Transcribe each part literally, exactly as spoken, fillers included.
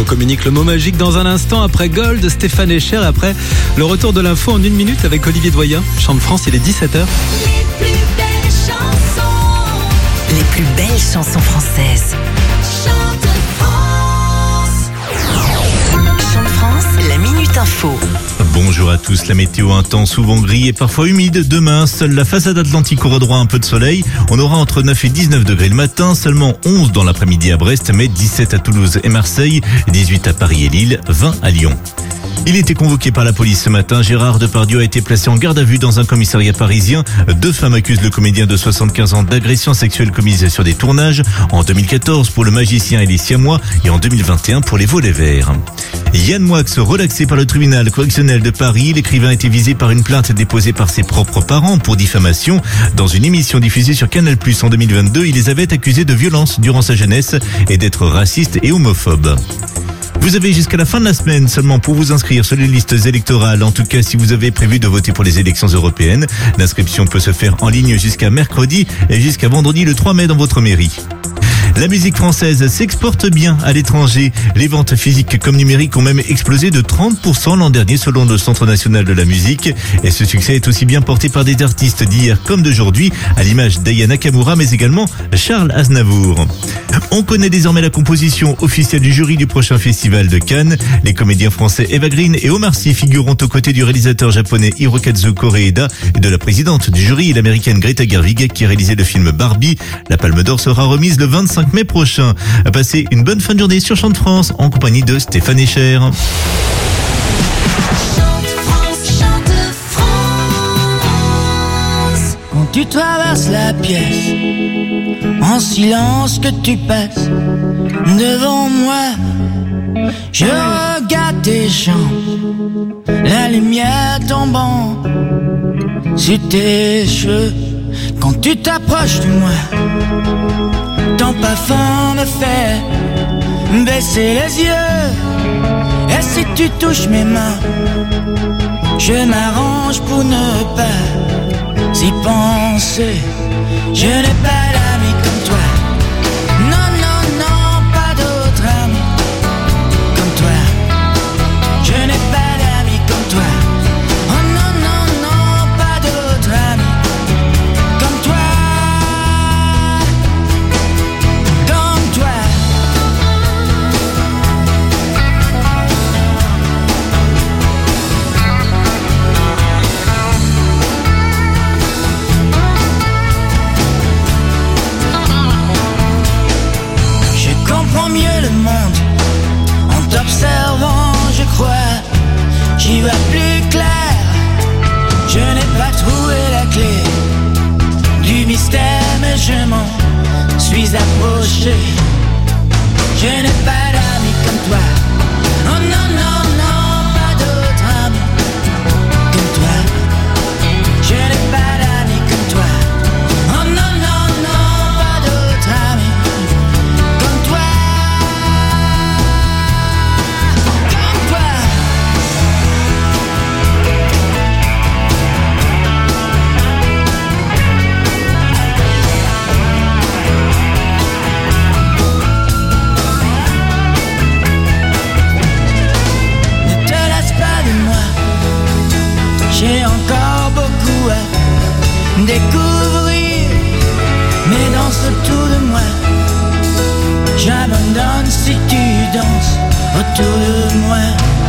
communique le mot magique dans un instant. Après Gold, Stéphane Echer. Et après le retour de l'info en une minute avec Olivier Doyen. Chant de France, il est dix-sept heures. Les plus belles chansons. Les plus belles chansons françaises. Chant de France. Chant de France, la Minute Info. Bonjour à tous, la météo un temps souvent gris et parfois humide. Demain, seule la façade atlantique aura droit à un peu de soleil. On aura entre neuf et dix-neuf degrés le matin, seulement onze dans l'après-midi à Brest, mais dix-sept à Toulouse et Marseille, dix-huit à Paris et Lille, vingt à Lyon. Il était convoqué par la police ce matin. Gérard Depardieu a été placé en garde à vue dans un commissariat parisien. Deux femmes accusent le comédien de soixante-quinze ans d'agression sexuelle commise sur des tournages. En deux mille quatorze pour Le Magicien et les Siamois et en deux mille vingt et un pour Les Volets Verts. Yann Moix, relaxé par le tribunal correctionnel de Paris, l'écrivain a été visé par une plainte déposée par ses propres parents pour diffamation. Dans une émission diffusée sur Canal plus, en deux mille vingt-deux, il les avait accusés de violence durant sa jeunesse et d'être raciste et homophobe. Vous avez jusqu'à la fin de la semaine seulement pour vous inscrire sur les listes électorales. En tout cas, si vous avez prévu de voter pour les élections européennes, l'inscription peut se faire en ligne jusqu'à mercredi et jusqu'à vendredi le trois mai dans votre mairie. La musique française s'exporte bien à l'étranger. Les ventes physiques comme numériques ont même explosé de trente pour cent l'an dernier selon le Centre national de la musique. Et ce succès est aussi bien porté par des artistes d'hier comme d'aujourd'hui, à l'image d'Aya Nakamura, mais également Charles Aznavour. On connaît désormais la composition officielle du jury du prochain festival de Cannes. Les comédiens français Eva Green et Omar Sy figureront aux côtés du réalisateur japonais Hirokazu Koreeda et de la présidente du jury, l'américaine Greta Gerwig, qui a réalisé le film Barbie. La Palme d'Or sera remise le vingt-cinq mai prochain. À passer une bonne fin de journée sur Chant de France en compagnie de Stéphane Echer. Chant de France, chant de France. Quand tu traverses la pièce, en silence que tu passes devant moi, je regarde tes jambes, la lumière tombant sur tes cheveux. Quand tu t'approches de moi, ton parfum me fait baisser les yeux. Et si tu touches mes mains, je m'arrange pour ne pas y penser. Je n'ai pas d'amis comme toi. Non, non, non, pas d'autres amis comme toi. Je n'ai pas d'amis comme toi. Oh non, non, non, pas d'autres amis comme toi. Comme toi. Je comprends mieux le monde en t'observant, je crois. J'y vois plus clair. Je n'ai pas trouvé la clé du mystère, mais je m'en suis approché. Je n'ai pas d'amis comme toi. Oh non, non, non, pas d'autres amis comme toi. Je n'ai pas d'amis comme toi. Oh non, non, non, pas d'autres amis comme toi. Comme toi. Ne te lasse pas de moi. J'ai encore beaucoup à découvrir. Mais danse autour de moi. J'abandonne si tu danses autour de moi.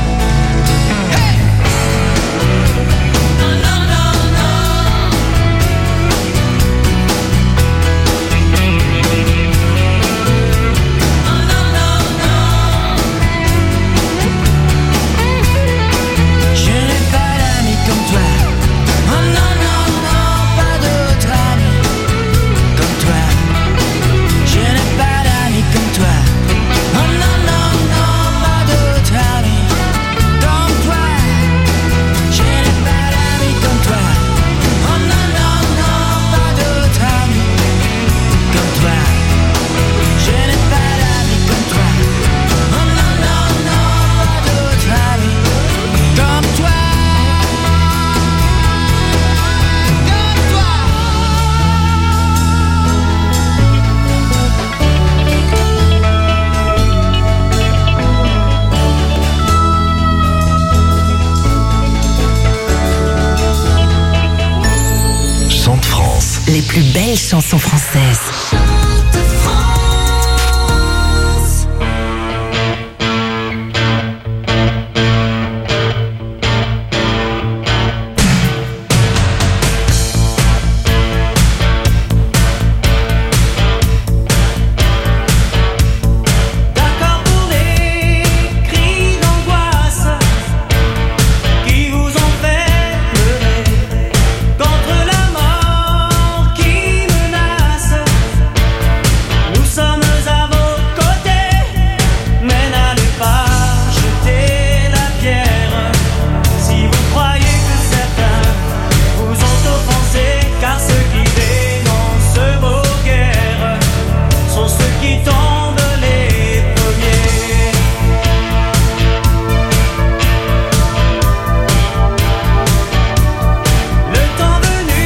Je n'ai pas d'amis comme toi. Oh non, non, non, pas d'autres amis comme toi. Je n'ai pas d'amis comme toi. Oh non, non, non, pas d'autres amis plus belles chansons françaises. Chante France. D'accord pour les cris d'angoisse qui vous ont fait pleurer, contre la mort qui menace. Nous sommes à vos côtés, mais n'allez pas jeter la pierre si vous croyez que certains vous ont offensé, car ceux qui dénoncent vos guerres sont ceux qui tombent les premiers. Le temps venu,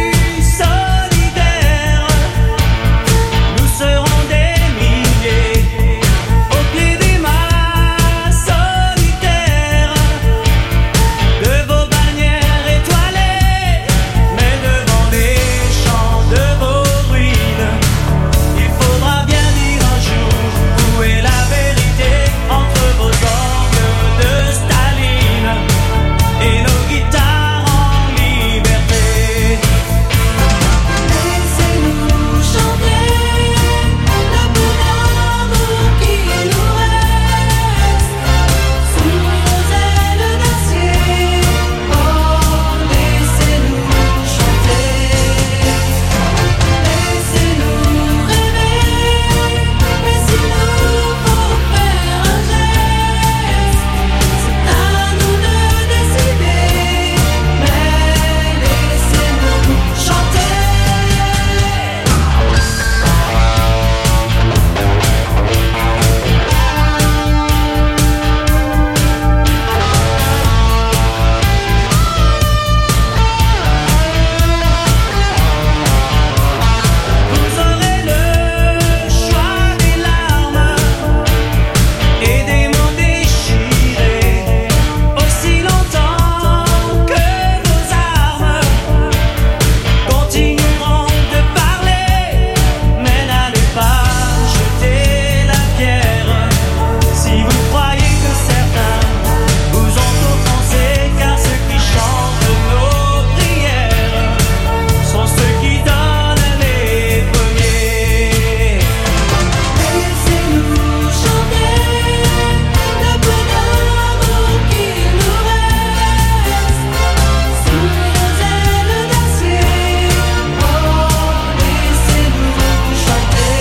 solidaire, nous serons des milliers au pied des masses solitaires, de vos bannières étoilées, mais devant les champs de vos ruines, il faudra bien dire un jour où est la vérité entre vos orgues de Staline et nos guitares en liberté. Laissez-nous chanter le peu d'amour qui nous reste sous vos ailes d'acier. Oh, laissez-nous chanter, laissez-nous rêver. Et s'il nous faut faire un geste, c'est à nous de décider. Mais laissez-nous chanter. Vous aurez le choix des larmes et des mots déchirés, aussi longtemps que nos armes continueront de parler, mais n'allez pas jeter la pierre si vous croyez que certains vous ont offensé, car ceux qui chantent nos prières sont ceux qui donnent les premiers. Laissez-nous chanter le peu d'amour qui nous reste sous vos ailes d'acier. Oh, laissez-nous chanter,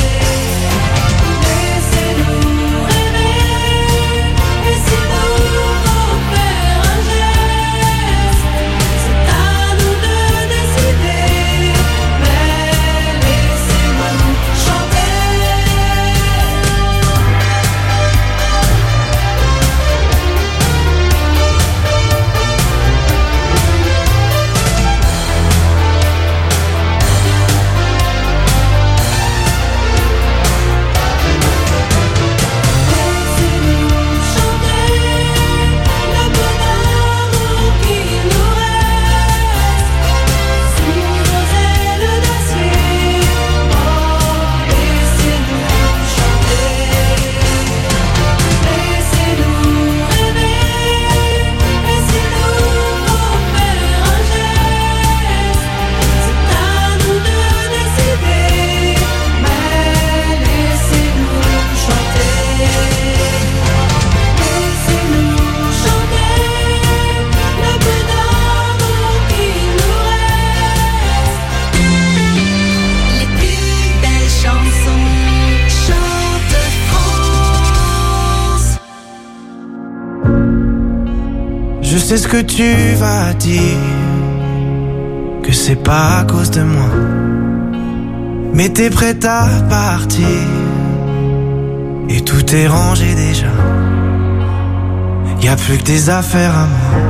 laissez-nous rêver. Et s'il nous faut faire un geste, c'est à nous de décider. Mais laissez-nous chanter. Laissez-nous chanter le peu d'amour qui nous reste sous vos ailes d'acier. Oh, laissez-nous chanter, laissez-nous rêver. Et s'il nous faut faire un geste, c'est à nous de décider. Mais laissez-nous chanter, laissez-nous chanter le peu d'amour qui nous reste. Les plus belles chansons, chante France. Je sais ce que tu vas dire, que c'est pas à cause de moi, mais t'es prête à partir et tout est rangé déjà. Y a plus que des affaires à moi.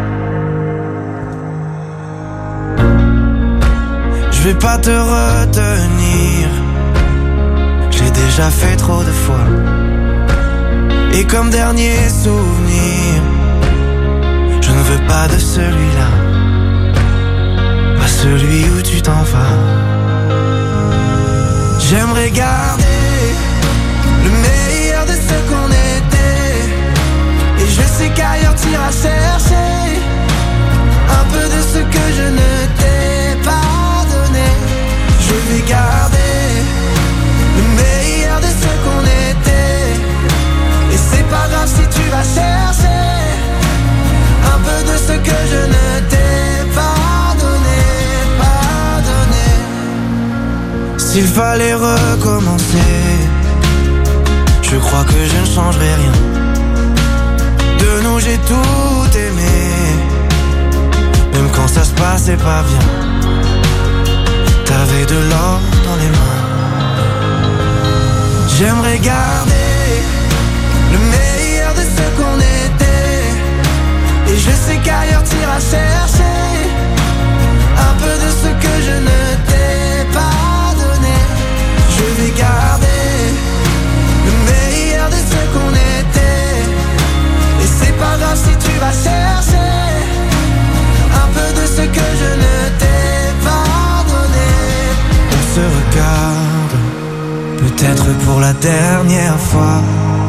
Je vais pas te retenir, j'ai déjà fait trop de fois. Et comme dernier souvenir, je ne veux pas de celui-là. à celui où tu t'en vas. J'aimerais garder le meilleur de ce qu'on était. Et je sais qu'ailleurs t'iras chercher un peu de ce que je ne t'ai pas donné. Je vais garder le meilleur de ce qu'on était. Et c'est pas grave si tu vas chercher un peu de ce que je ne t'ai pas donné, pas donné. S'il fallait recommencer, je crois que je ne changerai rien. De nous j'ai tout aimé, même quand ça se passait pas bien. T'avais de l'or dans les mains. J'aimerais garder le meilleur de ce qu'on était. Et je sais qu'ailleurs t'iras chercher un peu de ce que je ne t'ai pas donné. Je vais garder le meilleur de ce qu'on était. Et c'est pas grave si tu vas chercher un peu de ce que je ne t'ai pas donné. On se regarde, peut-être pour la dernière fois.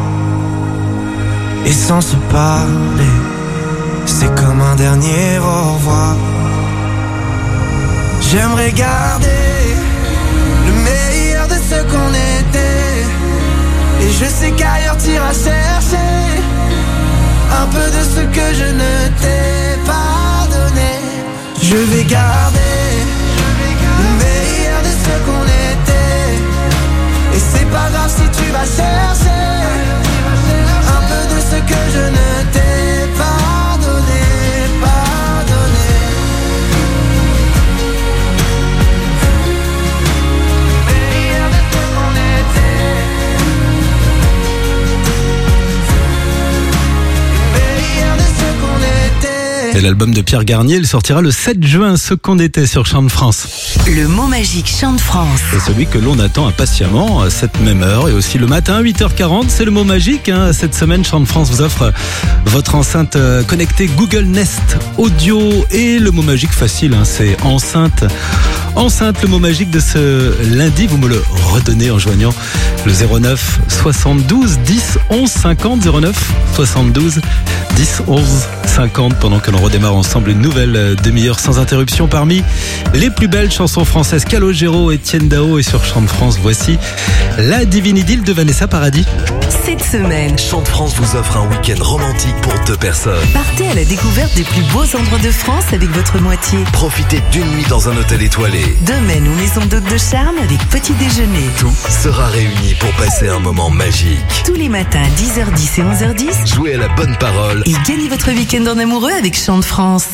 Et sans se parler, c'est comme un dernier au revoir. J'aimerais garder le meilleur de ce qu'on était. Et je sais qu'ailleurs t'iras chercher un peu de ce que je ne t'ai pas donné. Je vais garder le meilleur de ce qu'on était. Et c'est pas grave si tu vas chercher un peu de ce que je ne t'ai pas donné, pas donné. Meilleur de ce qu'on était. Meilleur de ce qu'on était. Et l'album de Pierre Garnier, il sortira le sept juin, ce qu'on était sur Chant de France. Le mot magique Chant de France. Et celui que l'on attend impatiemment à cette même heure et aussi le matin, huit heures quarante, c'est le mot magique. Hein. Cette semaine, Chant de France vous offre votre enceinte connectée Google Nest Audio et le mot magique facile, hein, c'est enceinte. Enceinte, le mot magique de ce lundi, vous me le redonnez en joignant le zéro neuf soixante-douze dix onze cinquante, zéro neuf soixante-douze dix onze cinquante, pendant que l'on redémarre ensemble une nouvelle demi-heure sans interruption parmi les plus belles chansons françaises. Calogero, Étienne Dao, et sur Chant de France, voici La Divine Idylle de Vanessa Paradis. Cette semaine, Chant de France vous offre un week-end romantique pour deux personnes. partez à la découverte des plus beaux endroits de France avec votre moitié. Profitez d'une nuit dans un hôtel étoilé. Domaine ou maison d'hôte de charme avec petit déjeuner. Tout sera réuni pour passer un moment magique. Tous les matins à dix heures dix et onze heures dix. Jouez à la bonne parole. Et gagnez votre week-end en amoureux avec Chant de France.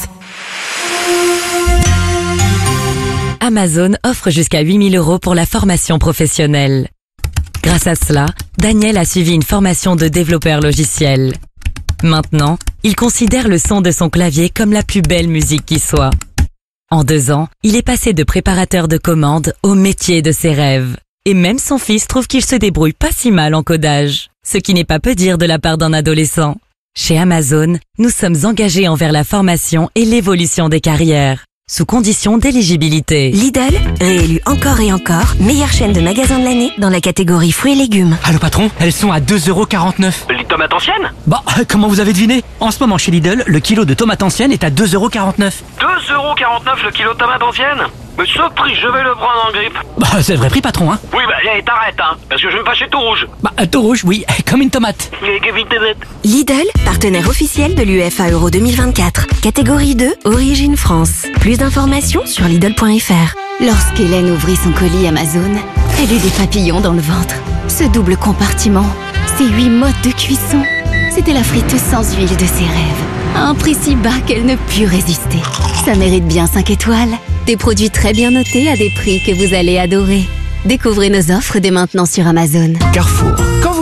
Amazon offre jusqu'à huit mille euros pour la formation professionnelle. Grâce à cela, Daniel a suivi une formation de développeur logiciel. Maintenant, il considère le son de son clavier comme la plus belle musique qui soit. En deux ans, il est passé de préparateur de commandes au métier de ses rêves. Et même son fils trouve qu'il se débrouille pas si mal en codage. Ce qui n'est pas peu dire de la part d'un adolescent. Chez Amazon, nous sommes engagés envers la formation et l'évolution des carrières, sous condition d'éligibilité. Lidl, réélu encore et encore, meilleure chaîne de magasins de l'année dans la catégorie fruits et légumes. Allô patron, elles sont à deux euros quarante-neuf. Les tomates anciennes? Bah, comment vous avez deviné? En ce moment chez Lidl, le kilo de tomates anciennes est à deux euros quarante-neuf. deux euros quarante-neuf le kilo de tomates anciennes? Mais ce prix, je vais le prendre en grippe. Bah, c'est le vrai prix patron, hein. Oui, bah, allez, t'arrêtes, hein, parce que je vais me fâcher tout rouge. Bah, tout rouge, oui, comme une tomate. Et que vite t'es bête. Lidl, partenaire officiel de l'U F A Euro deux mille vingt-quatre. Catégorie deux, Origine France. Plus d'informations sur Lidl point F R. Lorsqu'Hélène ouvrit son colis Amazon, elle eut des papillons dans le ventre. Ce double compartiment, ces huit modes de cuisson, c'était la friteuse sans huile de ses rêves. À un prix si bas qu'elle ne put résister. Ça mérite bien cinq étoiles. Des produits très bien notés à des prix que vous allez adorer. Découvrez nos offres dès maintenant sur Amazon. Carrefour. Quand vous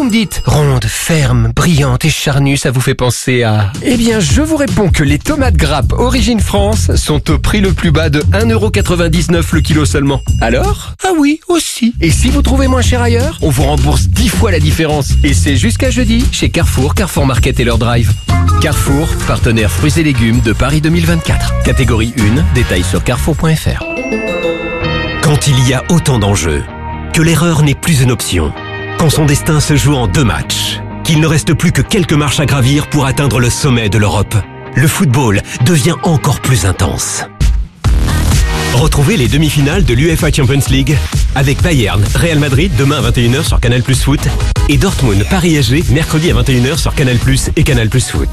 me dites, ronde, ferme, brillante et charnue, ça vous fait penser à... Eh bien, je vous réponds que les tomates grappes Origine France sont au prix le plus bas de un euro quatre-vingt-dix-neuf le kilo seulement. Alors? Ah oui, aussi. Et si vous trouvez moins cher ailleurs, on vous rembourse dix fois la différence. Et c'est jusqu'à jeudi chez Carrefour, Carrefour Market et leur drive. Carrefour, partenaire fruits et légumes de Paris deux mille vingt-quatre. Catégorie un, détails sur carrefour point f r. Quand il y a autant d'enjeux, que l'erreur n'est plus une option, quand son destin se joue en deux matchs, qu'il ne reste plus que quelques marches à gravir pour atteindre le sommet de l'Europe, le football devient encore plus intense. Retrouvez les demi-finales de l'UEFA Champions League avec Bayern, Real Madrid demain à vingt et une heures sur Canal plus Foot et Dortmund, Paris S G mercredi à vingt et une heures sur Canal plus et Canal plus Foot.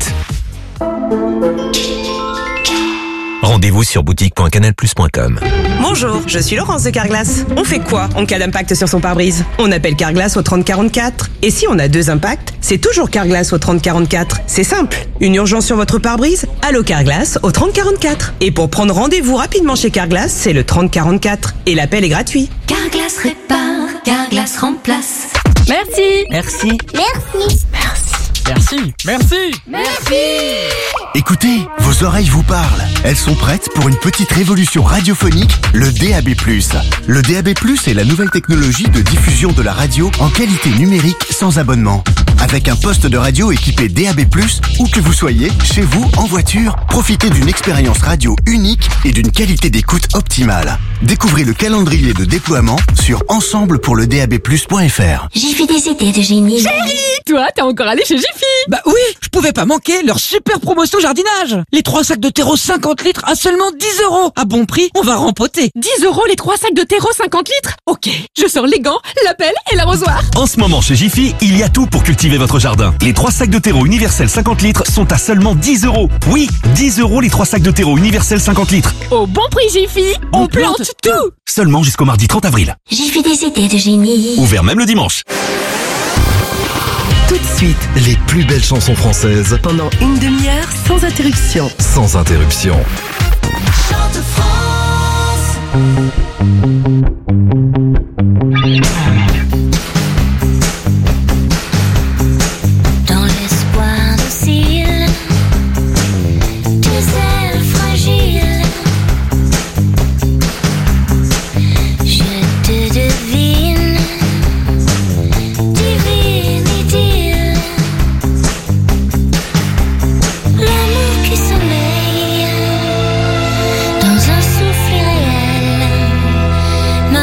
Rendez-vous sur boutique point canal plus point com. Bonjour, je suis Laurence de Carglass. On fait quoi en cas d'impact sur son pare-brise? On appelle Carglass au trente quarante-quatre. Et si on a deux impacts, c'est toujours Carglass au trente quarante-quatre. C'est simple. Une urgence sur votre pare-brise? Allô Carglass au trente quarante-quatre. Et pour prendre rendez-vous rapidement chez Carglass, c'est le trente quarante-quatre. Et l'appel est gratuit. Carglass répare, Carglass remplace. Merci. Merci. Merci. Merci. Merci. Merci. Écoutez, vos oreilles vous parlent. Elles sont prêtes pour une petite révolution radiophonique, le D A B plus. Le D A B plus est la nouvelle technologie de diffusion de la radio en qualité numérique sans abonnement. Avec un poste de radio équipé D A B plus, où que vous soyez, chez vous, en voiture, profitez d'une expérience radio unique et d'une qualité d'écoute optimale. Découvrez le calendrier de déploiement sur ensemble pour le D A B plus point f r. J'ai fait des idées de génie. Chérie, toi, t'es encore allé chez Jiffy? Bah oui, je pouvais pas manquer leur super promotion jardinage. Les trois sacs de terreau cinquante litres à seulement dix euros. À bon prix, on va rempoter. dix euros les trois sacs de terreau cinquante litres? Ok, je sors les gants, la pelle et l'arrosoir. En ce moment chez Jiffy, il y a tout pour cultiver votre jardin. Les trois sacs de terreau universel cinquante litres sont à seulement dix euros. Oui, dix euros les trois sacs de terreau universel cinquante litres. Au bon prix Jiffy, on, on plante, plante tout. tout. Seulement jusqu'au mardi trente avril. J'ai fait des idées de génie. Ouvert même le dimanche. Tout de suite, Les plus belles chansons françaises pendant une demi-heure sans interruption. sans interruption. Chante France. Dans l'espoir docile, tes ailes fragiles, je te devine, divine idylle, l'amour qui sommeille dans un souffle irréel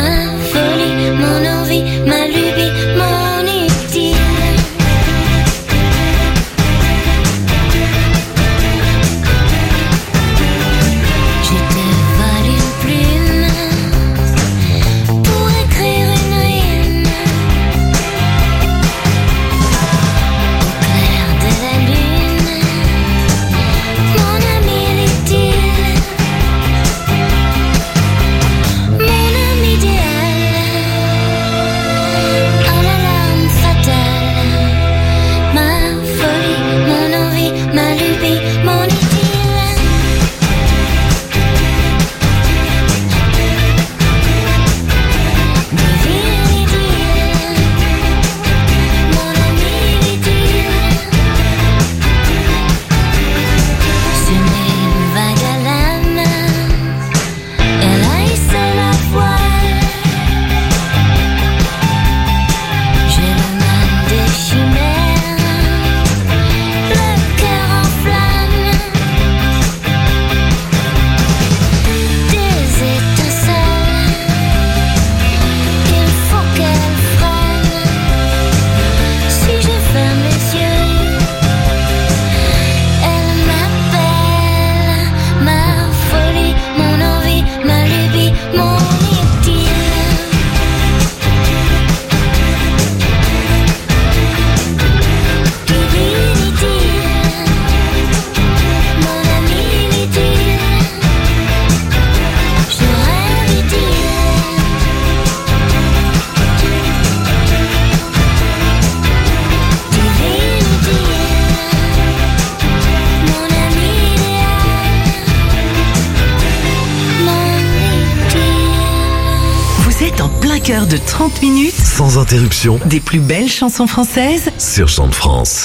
heure de trente minutes Sans interruption des plus belles chansons françaises sur Chant de France.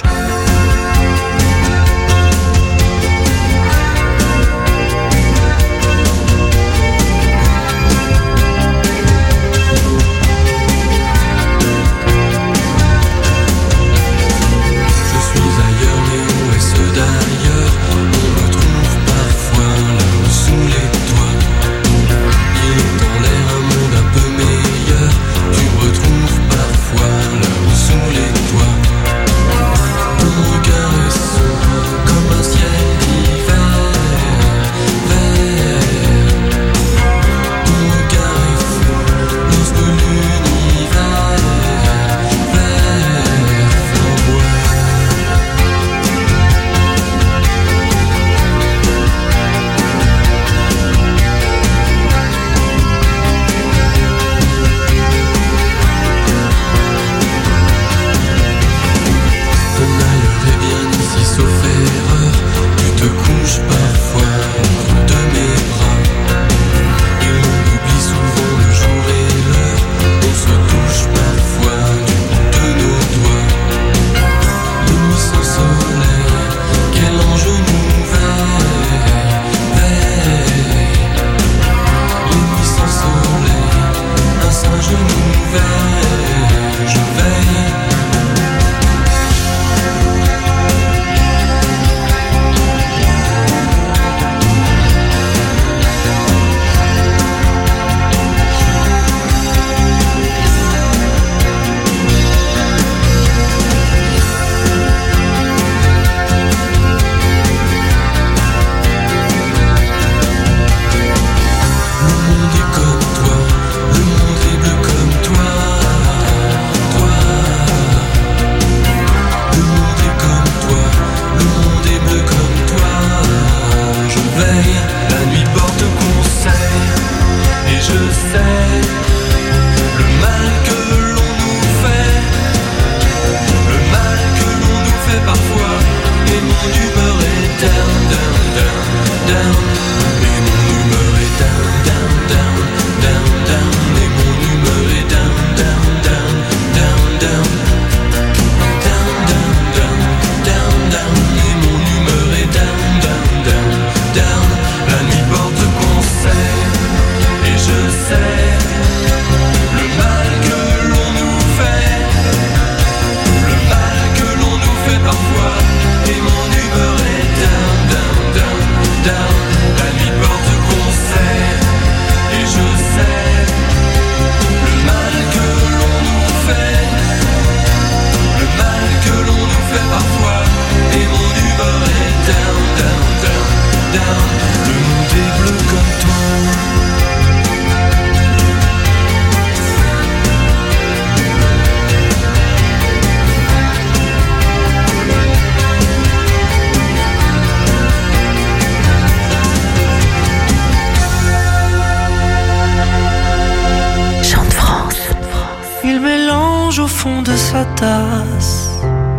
Tasse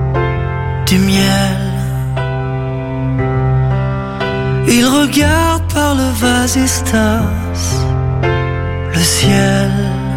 du miel. Il regarde par le vasistas le ciel.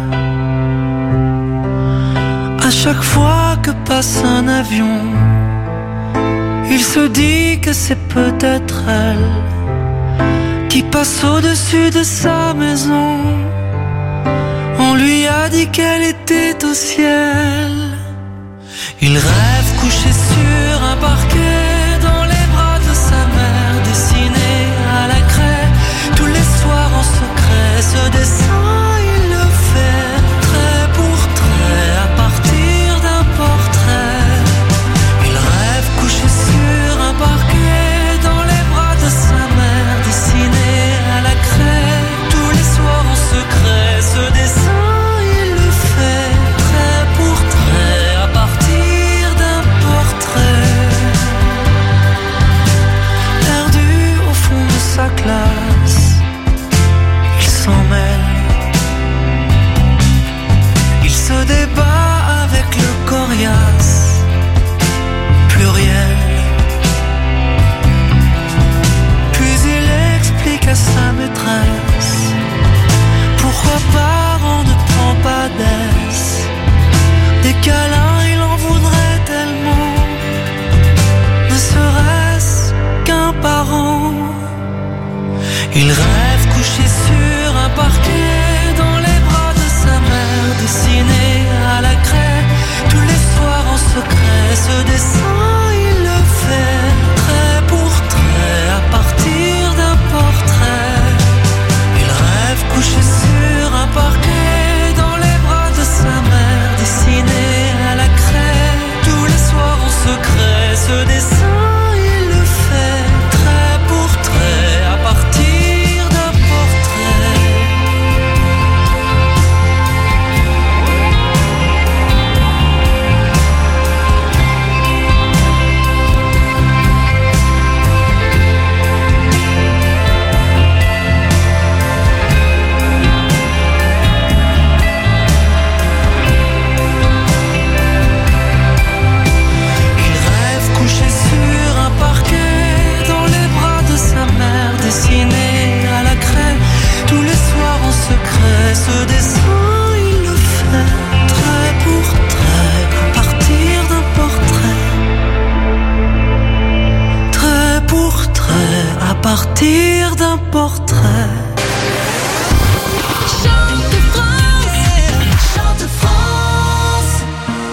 À chaque fois que passe un avion, il se dit que c'est peut-être elle qui passe au-dessus de sa maison. On lui a dit qu'elle était au ciel. Il rêve couché sur un parquet dans les bras de sa mère, dessiné à la craie tous les soirs en secret. Ce dessin il le fait trait pour trait à partir d'un portrait. Il rêve couché sur un parquet dans les bras de sa mère, dessiné à la craie tous les soirs en secret. Ce dessin il le fait trait pour trait à partir d'un portrait. Il rêve couché sur un parquet dans les bras de sa mère, dessiné à la craie tous les soirs en secret. Ce dessin il le fait trait pour trait à partir d'un portrait. Il rêve couché sur un parquet dans les bras de sa mère, dessiné à la craie tous les soirs en secret. Ce dessin il le fait trait pour trait à partir d'un portrait. Dessiné à la craie tous les soirs en secret. Ce dessin il le fait trait pour trait à partir d'un portrait. Trait pour trait à partir d'un portrait. Chante France, chante France.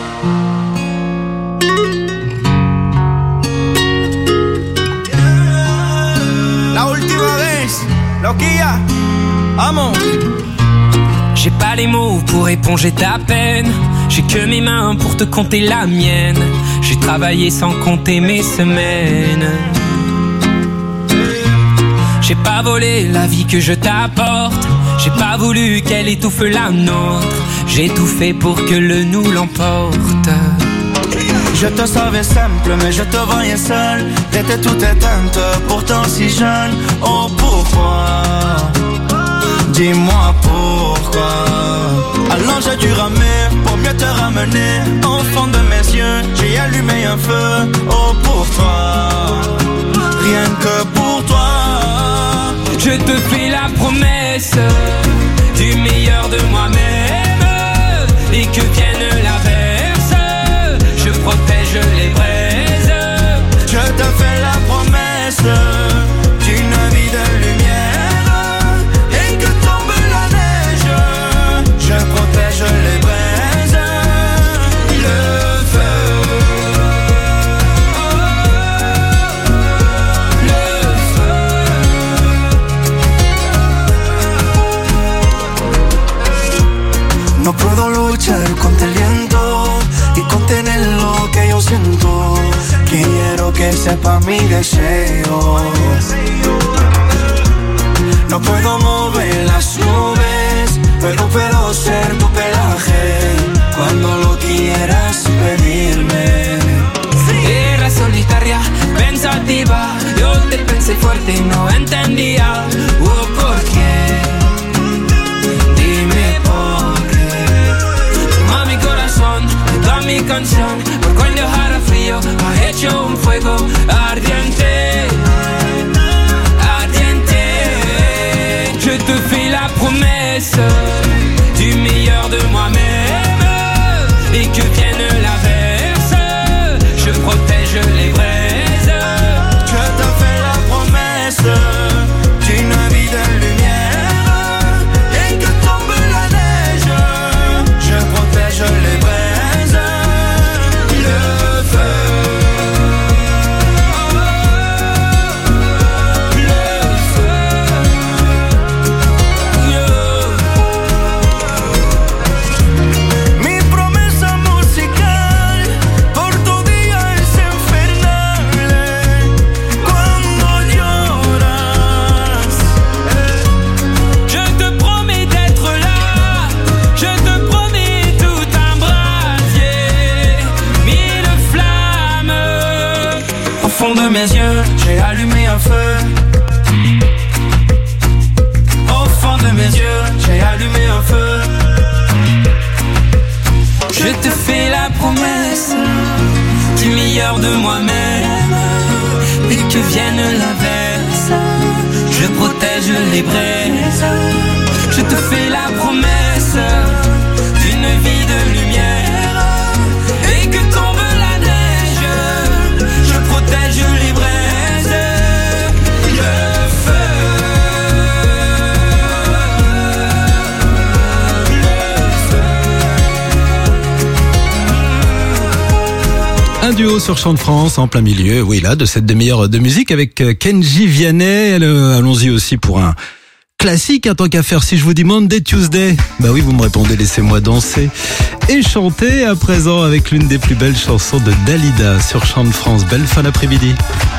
La última vez, loquilla, vamos. J'ai pas les mots pour éponger ta peine. J'ai que mes mains pour te compter la mienne. J'ai travaillé sans compter mes semaines. J'ai pas volé la vie que je t'apporte. J'ai pas voulu qu'elle étouffe la nôtre. J'ai tout fait pour que le nous l'emporte. Je te savais simple, mais je te voyais seul. T'étais toute éteinte, pourtant si jeune. Oh pourquoi? Dis-moi pourquoi. Alors j'ai dû ramer pour mieux te ramener. Au fond de mes yeux, j'ai allumé un feu. Oh pour toi, rien que pour toi. Je te fais la promesse du meilleur de moi-même. Et que vienne l'averse, je protège les braises. Je te fais la promesse d'une vie de lumière. Et que tombe la neige, je protège les braises. Le feu, le feu. No puedo luchar contra el viento y contener lo que yo siento. Quiero que sepa mi deseo. No puedo mover las nubes, pero puedo ser tu pelaje cuando lo quieras pedirme. Era solitaria, pensativa. Yo te pensé fuerte y no entendía. Oh, ¿por qué? Dime por qué. Toma mi corazón, toda mi canción. Por cuando dejara frío, has hecho un fuego ardiente. Ardiente. Je te fais la promesse du meilleur de moi-même. Et que vienne l'averse, je protège les braises. Je te fais la promesse d'une vie de lumière. Et que tombe la neige, je protège les braises. Le feu, le feu, mi promesa musical por tu día es infernal. Cuando lloras, je te promets d'être là. Je te promets tout un brasier, mille flammes. au fond de mes yeux, j'ai allumé un feu. Au fond de mes yeux, j'ai allumé un feu. Je te fais la promesse du meilleur de moi-même. Et que vienne l'averse, je protège les braises. Je te fais la promesse d'une vie de lumière. Et que tombe la neige, je protège les braises. Le feu, duo sur Chant de France, en plein milieu, oui là, de cette demi-heure de musique avec Kenji Vianney. Allons-y aussi pour un classique, hein, tant qu'à faire. Si je vous dis Monday Tuesday, bah oui, vous me répondez laissez-moi danser et chanter à présent avec l'une des plus belles chansons de Dalida sur Chant de France. Belle fin d'après-midi.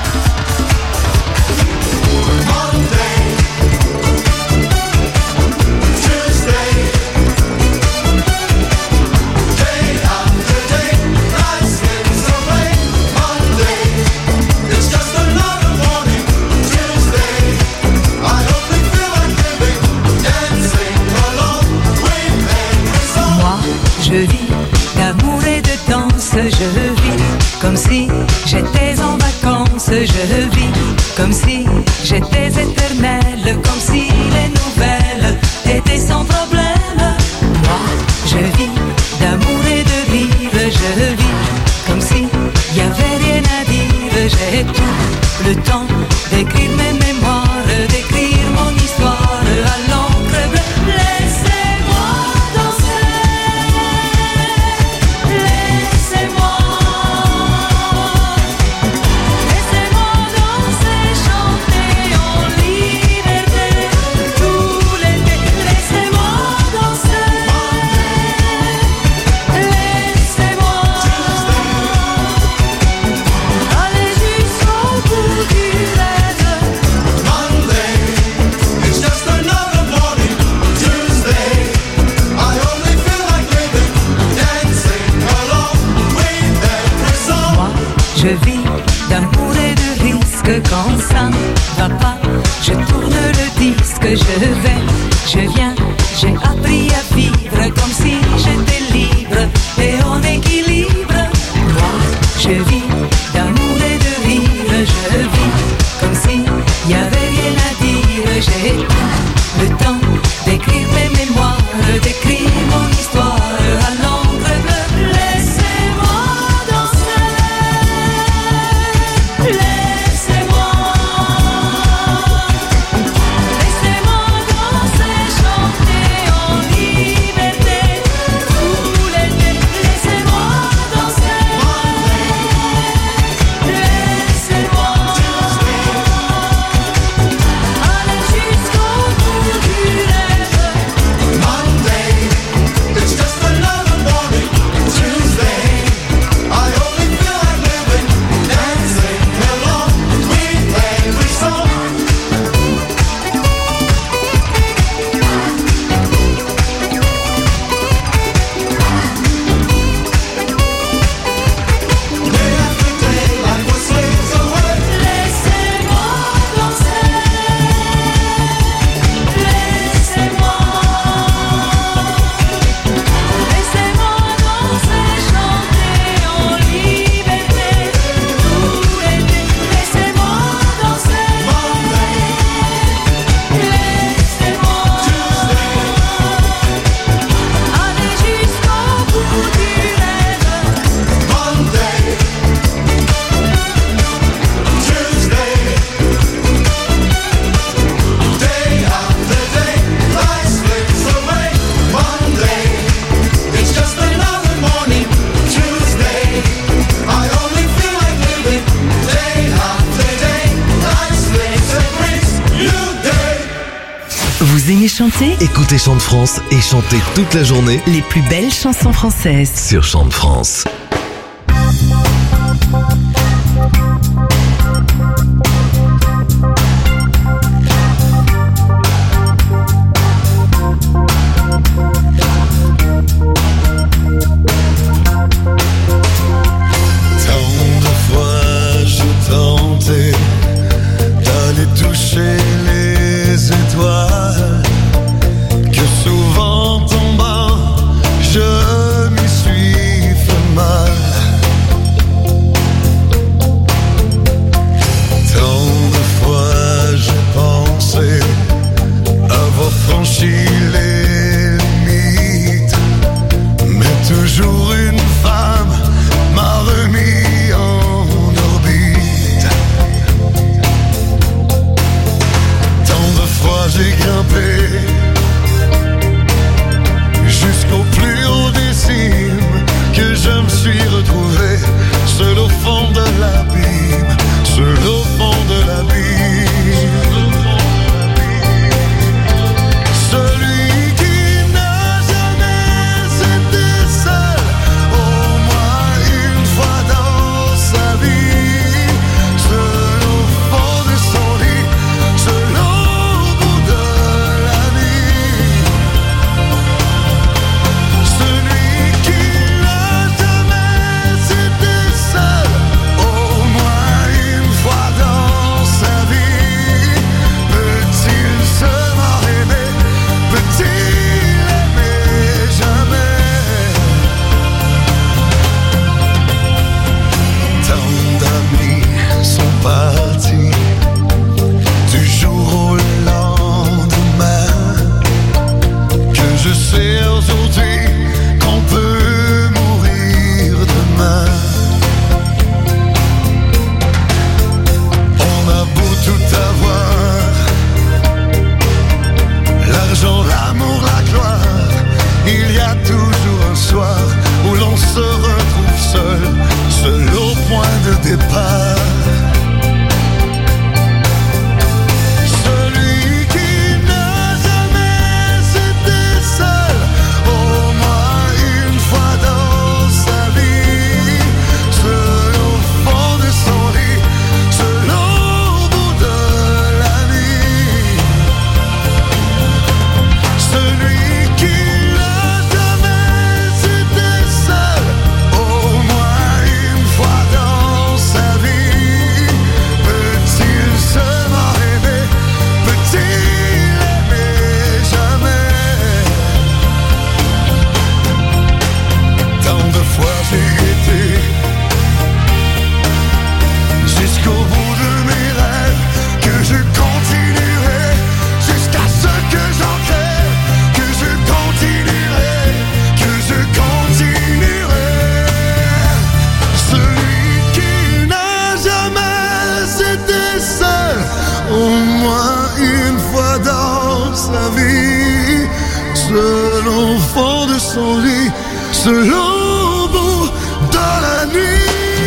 Je vis d'amour et de danse, je vis comme si j'étais en vacances, je vis comme si j'étais éternelle, comme si les nouvelles étaient sans problème. Moi, je vis d'amour et de rire, je vis comme si y avait rien à dire. J'ai tout le temps d'écrire mes mémoires, d'écrire mon histoire à l'encre bleue. Laissez-moi danser. Je vis d'amour et de risque, quand ça ne va pas, je tourne le disque, je vais, je viens, j'ai appris à vivre comme si j'étais libre et en équilibre. Moi, je vis d'amour et de rire, je vis comme si y avait rien à dire. J'ai tout le temps d'écrire mes mémoires, d'écrire mon histoire à l'encre bleue. Laissez-moi danser. Laissez-moi, laissez-moi danser, chanter en liberté tout l'été. Laissez-moi danser, laissez-moi aller jusqu'au bout du rêve. Monday, it's just another morning. Tuesday, I only feel like living, dancing along with every song. Day after day, life was slips away. Laissez-moi danser. Laissez-moi, laissez-moi danser, chanter en liberté tout l'été. Laissez-moi danser. Monday, laissez-moi aller jusqu'au bout du rêve. Monday, Tuesday, day after day, life slips away. Monday, it's just another morning. Tuesday, I only feel like living. Day after day, life slips and brings new day. Vous aimez chanter? Écoutez Chant de France et chantez toute la journée Les plus belles chansons françaises. sur Chant de France. Tant de fois j'ai tenté d'aller toucher les étoiles, que souvent tombant je m'y suis fait mal. au moins une fois dans sa vie, seul au fond de son lit, seul au bout de la nuit.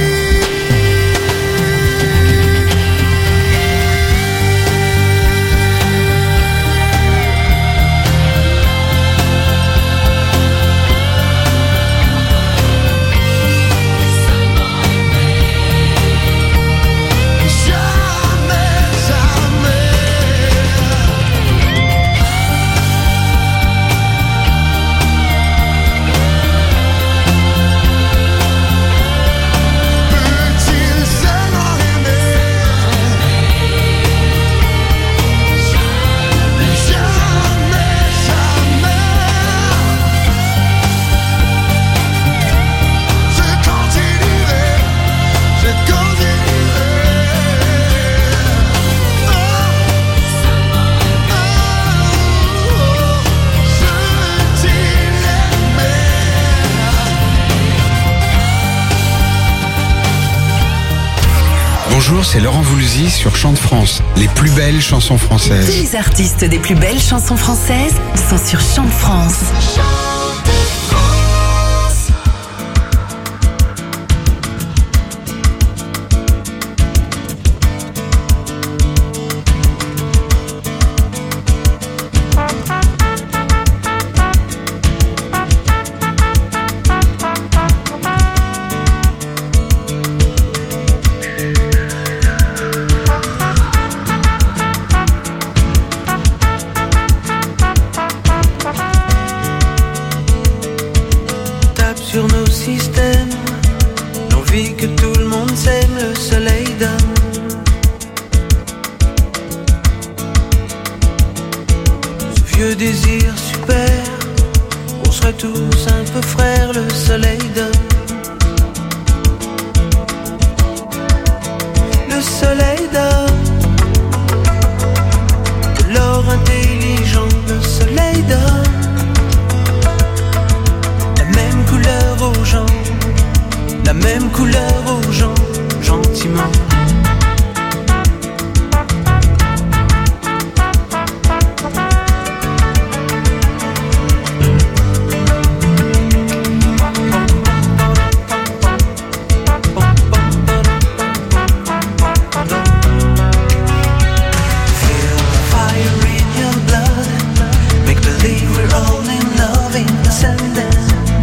Bonjour, c'est Laurent Voulzy sur Chant de France, les plus belles chansons françaises. Tous les artistes des plus belles chansons françaises sont sur Chant de France. Sur nos systèmes, l'envie que tout le monde s'aime, le soleil donne. Ce vieux désir super, on serait tous un peu frères, le soleil donne. Le soleil donne de l'or intelligent, le soleil donne couleur aux gens, la même couleur aux gens, gentiment. Feel the fire in your blood, make believe we're all in love in the sentence.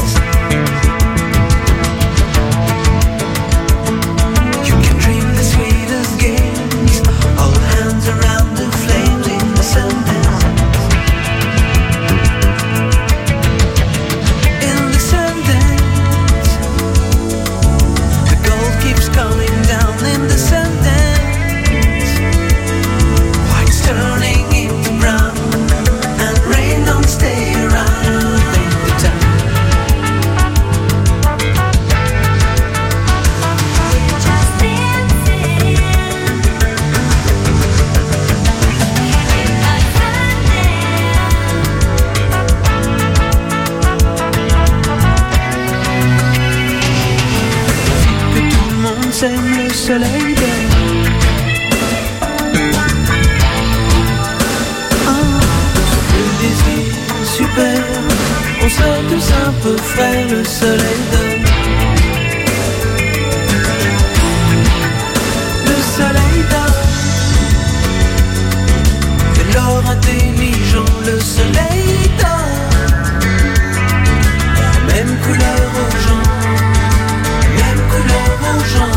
Sème le soleil donne. Ah, le désir super, on serait tous un peu frères, le soleil donne. Le soleil donne de l'or intelligent, le soleil donne la même couleur aux gens, la même couleur aux gens.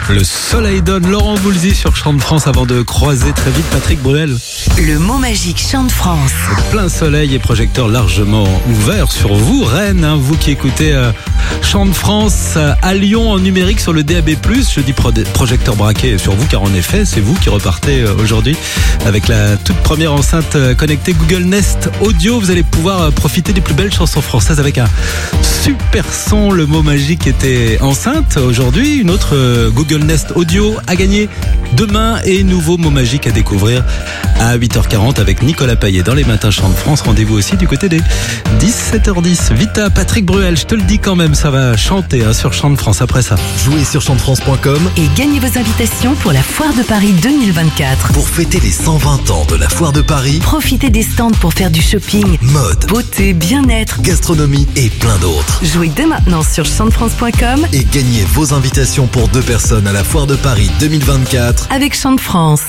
Le soleil donne, Laurent Voulzy sur Chant de France avant de croiser très vite Patrick Bruel. Le mot magique Chant de France. Plein soleil et projecteur largement ouvert sur vous, Rennes, hein, vous qui écoutez euh, Chant de France euh, à Lyon en numérique sur le D A B plus. Je dis pro- projecteur braqué sur vous car en effet c'est vous qui repartez euh, aujourd'hui avec la toute première enceinte euh, connectée Google Nest Audio. Vous allez pouvoir euh, profiter des plus belles chansons françaises avec un super son. Le mot magique était enceinte aujourd'hui. Une autre euh, Google Nest Audio à gagner demain et nouveau mot magique à découvrir à huit heures quarante avec Nicolas Paillet dans les matins Chant de France. Rendez-vous aussi du côté des dix-sept heures dix. Vita, Patrick Bruel, je te le dis quand même, ça va chanter hein, sur Chant de France après ça. Jouez sur chant de france point com Et gagnez vos invitations pour la Foire de Paris deux mille vingt-quatre. pour fêter les cent vingt ans de la Foire de Paris, Profitez des stands pour faire du shopping, mode, beauté, bien-être. gastronomie et plein d'autres. Jouez dès maintenant sur chant de france point com Et gagnez vos invitations pour deux personnes à la Foire de Paris deux mille vingt-quatre. avec Chant de France.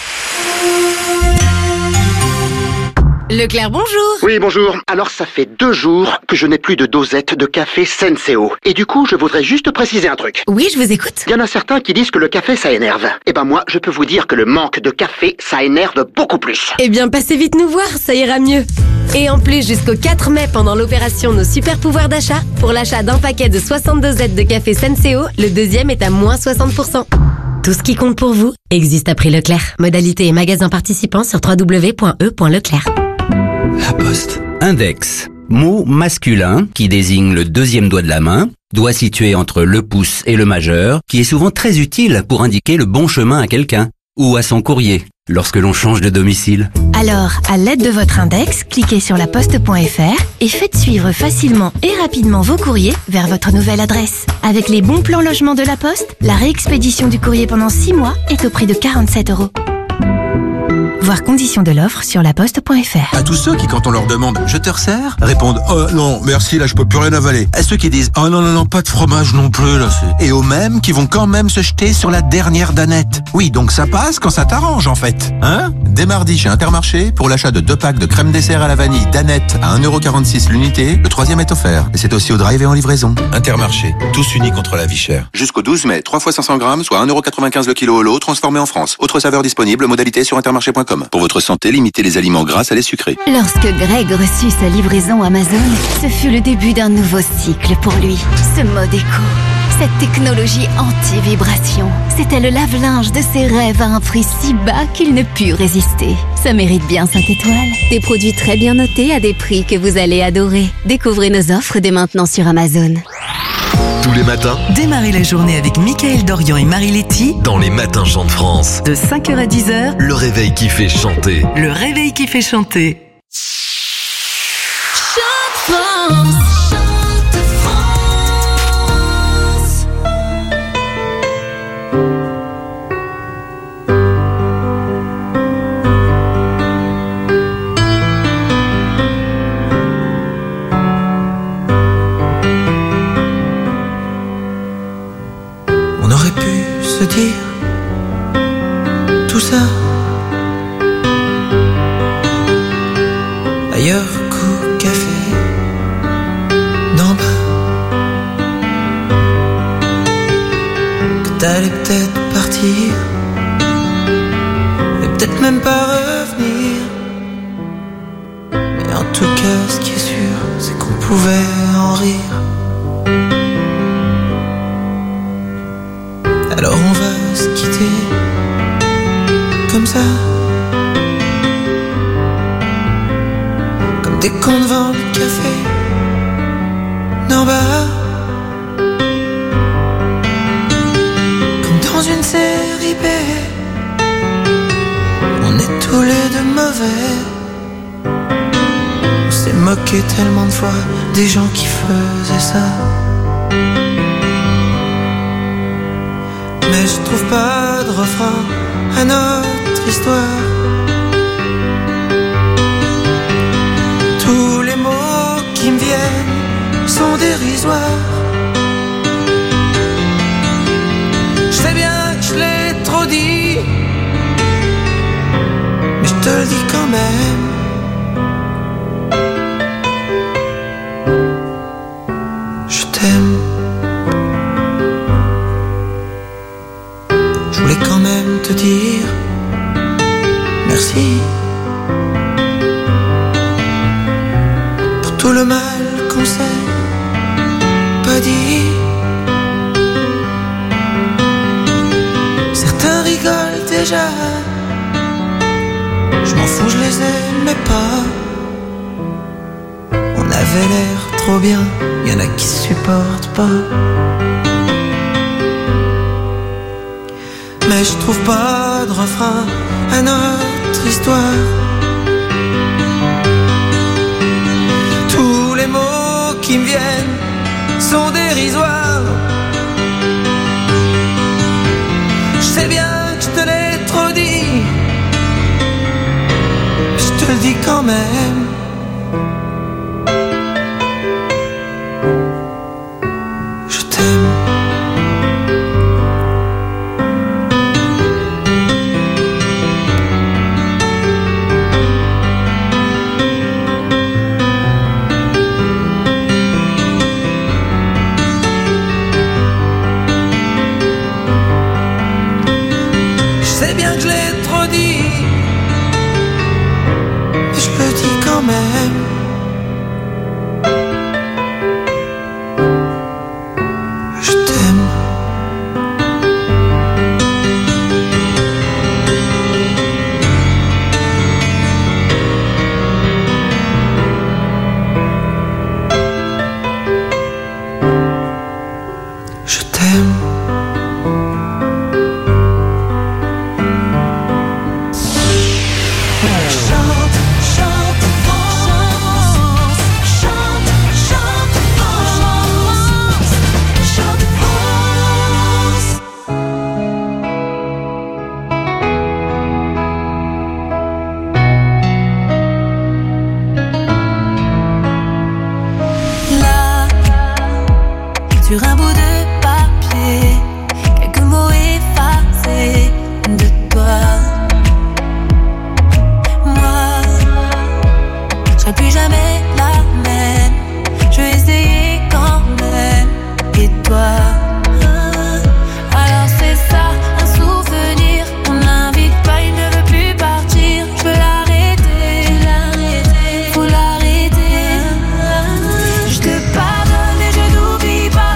Leclerc, bonjour. Oui, bonjour. Alors, ça fait deux jours que je n'ai plus de dosette de café Senseo. Et du coup, je voudrais juste préciser un truc. Oui, je vous écoute. Il y en a certains qui disent que le café, ça énerve. Eh ben moi, je peux vous dire que le manque de café, ça énerve beaucoup plus. Eh bien, passez vite nous voir, ça ira mieux. Et en plus, jusqu'au quatre mai, pendant l'opération Nos Super Pouvoirs d'achat, pour l'achat d'un paquet de soixante dosettes de café Senseo, le deuxième est à moins soixante pour cent. Tout ce qui compte pour vous existe à prix Leclerc. Modalité et magasins participants sur w w w point e point leclerc. La Poste. Index. Mot masculin qui désigne le deuxième doigt de la main, doigt situé entre le pouce et le majeur, qui est souvent très utile pour indiquer le bon chemin à quelqu'un ou à son courrier lorsque l'on change de domicile. Alors, à l'aide de votre index, cliquez sur laposte point f r et faites suivre facilement et rapidement vos courriers vers votre nouvelle adresse. Avec les bons plans logement de la Poste, la réexpédition du courrier pendant six mois est au prix de quarante-sept euros. Voir conditions de l'offre sur laposte point f r. À tous ceux qui, quand on leur demande « Je te resserre ?» répondent « Oh non, merci, là je peux plus rien avaler ». À ceux qui disent « Oh non, non, non, pas de fromage non plus, là c'est... » Et aux mêmes qui vont quand même se jeter sur la dernière danette. Oui, donc ça passe quand ça t'arrange en fait. Hein ? Dès mardi chez Intermarché, pour l'achat de deux packs de crème dessert à la vanille danette à un euro quarante-six l'unité, le troisième est offert. Et c'est aussi au drive et en livraison. Intermarché, tous unis contre la vie chère. Jusqu'au douze mai, trois fois cinq cents grammes, soit un euro quatre-vingt-quinze le kilo au lot, transformé en France. Autre saveur disponible, modalité sur intermarché point com. Pour votre santé, limitez les aliments gras à les sucrés. Lorsque Greg reçut sa livraison Amazon, ce fut le début d'un nouveau cycle pour lui. Ce mode éco, cette technologie anti-vibration, c'était le lave-linge de ses rêves à un prix si bas qu'il ne put résister. Ça mérite bien cinq étoiles. Des produits très bien notés à des prix que vous allez adorer. Découvrez nos offres dès maintenant sur Amazon. Tous les matins, Démarrez la journée avec Mickaël Dorian et Marie Letty dans les matins Chant de France. de cinq heures à dix heures. Le réveil qui fait chanter. Le réveil qui fait chanter. On aurait pu se dire tout ça ailleurs qu'au café d'en bas, que t'allais peut-être partir et peut-être même pas revenir, mais en tout cas ce qui est sûr c'est qu'on pouvait en rire. Alors on va se quitter comme ça, comme des cons devant le café d'en bas, comme dans une série B. On est tous les deux mauvais. On s'est moqué tellement de fois des gens qui faisaient ça. Mais je trouve pas de refrain à notre histoire. Tous les mots qui me viennent sont dérisoires. Je sais bien que je l'ai trop dit, mais je te le dis quand même. Je t'aime. te dire merci pour tout le mal qu'on s'est pas dit. Certains rigolent déjà, je m'en fous, je les aimais pas. On avait l'air trop bien, y'en a qui supportent pas. Mais je trouve pas de refrain à notre histoire. Tous les mots qui me viennent sont dérisoires. Je sais bien que je te l'ai trop dit, je te le dis quand même. Je t'aime. Sur un bout de papier, quelques mots effacés de toi. Moi, je serai plus jamais la même. Je vais essayer quand même. Et toi, alors c'est ça, un souvenir. On n'invite pas, il ne veut plus partir. Je veux l'arrêter, l'arrêter, faut l'arrêter. Je te pardonne et je n'oublie pas.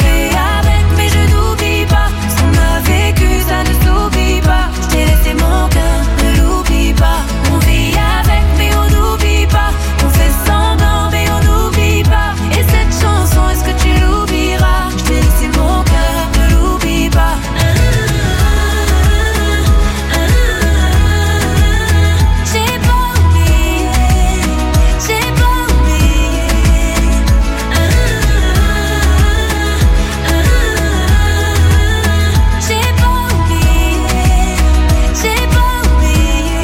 Mon cœur, ne l'oublie pas. On vit avec mais on n'oublie pas. On fait semblant mais on n'oublie pas. Et cette chanson, est-ce que tu l'oublieras? Je t'ai laissé mon cœur, ne l'oublie pas. J'ai pas oublié, j'ai pas oublié. J'ai pas oublié. J'ai pas oublié.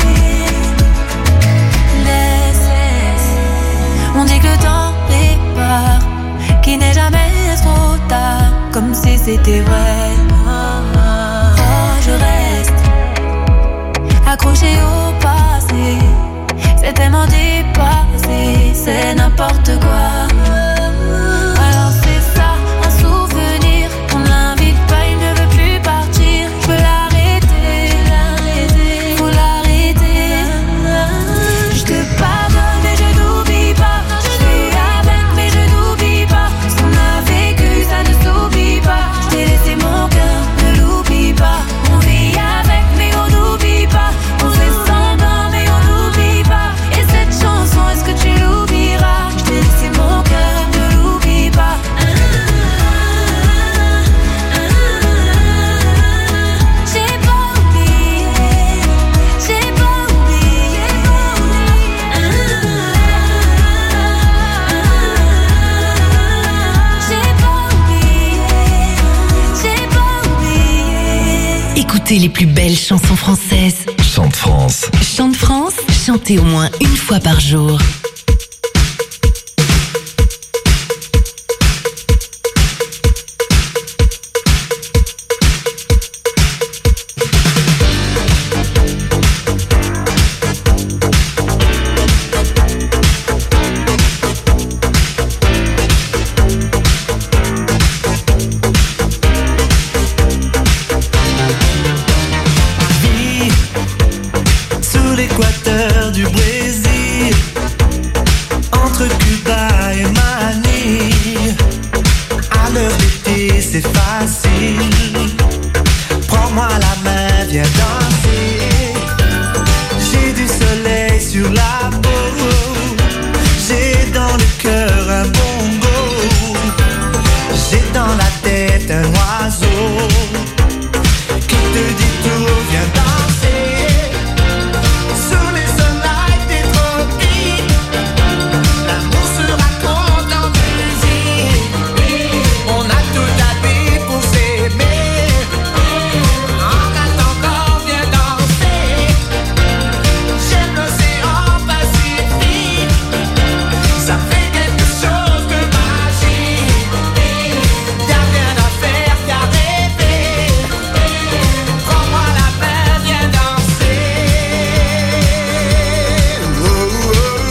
Laisse, laisse. On dit que le temps répare, qu'il n'est jamais trop tard, comme si c'était vrai. Oh, je reste accroché au passé. C'est tellement dépassé, c'est n'importe quoi. Alors c'est ça, un souvenir. On n'invite pas, il ne veut plus partir. Je veux l'arrêter, l'arrêter, faut l'arrêter. Je te pardonne et je n'oublie pas. Je suis avec mais je n'oublie pas. Ce qu'on a vécu, ça ne s'oublie pas. Je t'ai laissé mon cœur, ne l'oublie pas. On vit avec mais on n'oublie pas. On fait semblant mais on n'oublie pas. Et cette chanson, est-ce que tu l'oublieras? Je t'ai laissé mon cœur, ne l'oublie pas. J'ai pas oublié, j'ai pas oublié. J'ai pas oublié, j'ai pas oublié. Écoutez les plus belles chansons françaises. Chante France. Chante France, chantez au moins une fois par jour. chanter c'est facile. Prends-moi la main, viens danser. J'ai du soleil sur la peau. J'ai dans le cœur un bongo. J'ai dans la tête un oiseau qui te dit tout, viens danser. Sur les soleils des tropiques, l'amour se raconte en musique. On a tout à vivre pour s'aimer. En attendant, viens danser. J'aime l'océan Pacifique. Ça fait quelque chose de magique. Y'a rien à faire qu'à rêver. Prends-moi la main, viens danser. Oh, oh,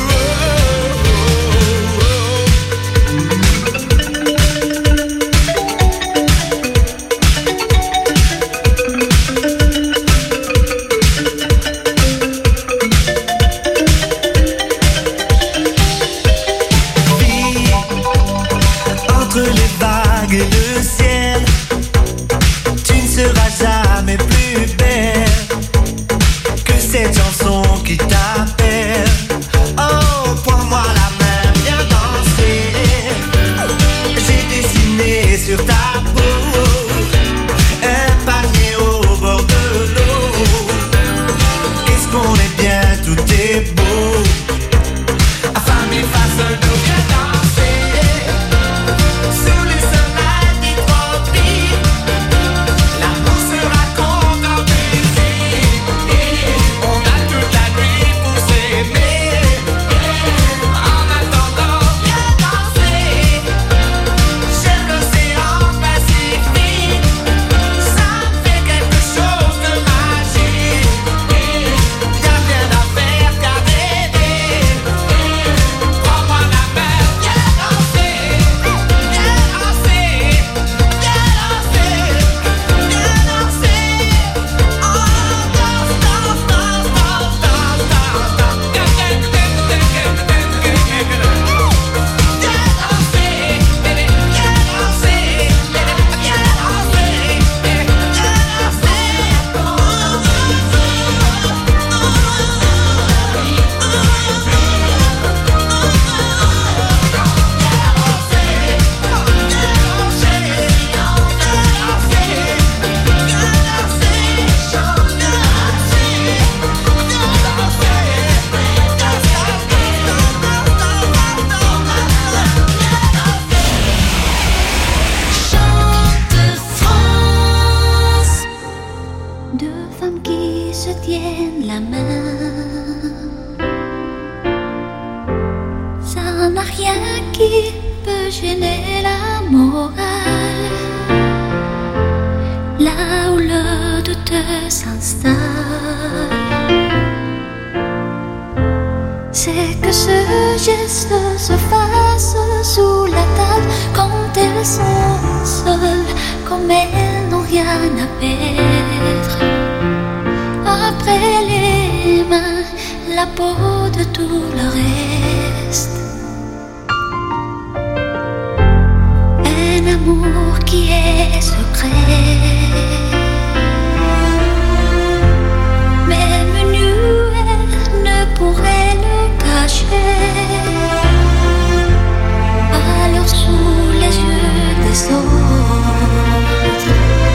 Vie, entre les vagues et le ciel, tu ne seras jamais plus belle que cette chanson qui t'appelle. Oh, prends-moi la main, viens danser. J'ai dessiné sur ta peau un panier au bord de l'eau. Qu'est-ce qu'on est bien, tout est beau. À femme et face d'eau, viens danser. Sur les soleils des tropiques, l'amour se raconte en musique. On a toute la nuit pour s'aimer. En attendant, viens danser. J'aime l'océan Pacifique. Ça fait quelque chose de magique. Y'a rien à faire qu'à rêver. Prends-moi la main, viens danser. Viens danser. Viens danser. Viens danser. Oh, danse, danse, danse, danse, danse, danse. Viens danser, bébé. Viens danser. Deux femmes qui se tiennent la main, ça n'a rien qui peut gêner la morale. Là où le doute s'installe, c'est que ce geste se fasse sous la table quand elles sont seules, comme elles n'ont rien à perdre. Après les mains, la peau de tout le reste. Un amour qui est secret, même nu, elle ne pourrait le cacher. Alors sous les yeux des autres,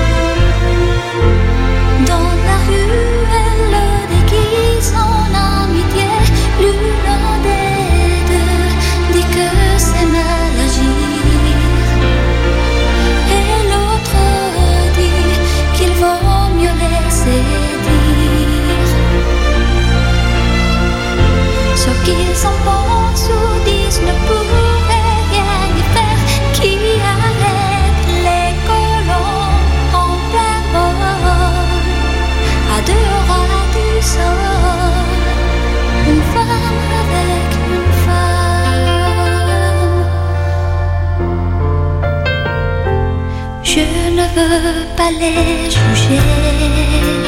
dans la rue, elle le déguise en amitié. L'une des deux dit que c'est mal agir, et l'autre dit qu'il vaut mieux laisser dire ce qu'ils en pensent ou disent ne pourrait rien y faire. Qui arrête les colons en plein vol, à deux ras du sol, une femme avec une femme. Je ne veux pas les juger,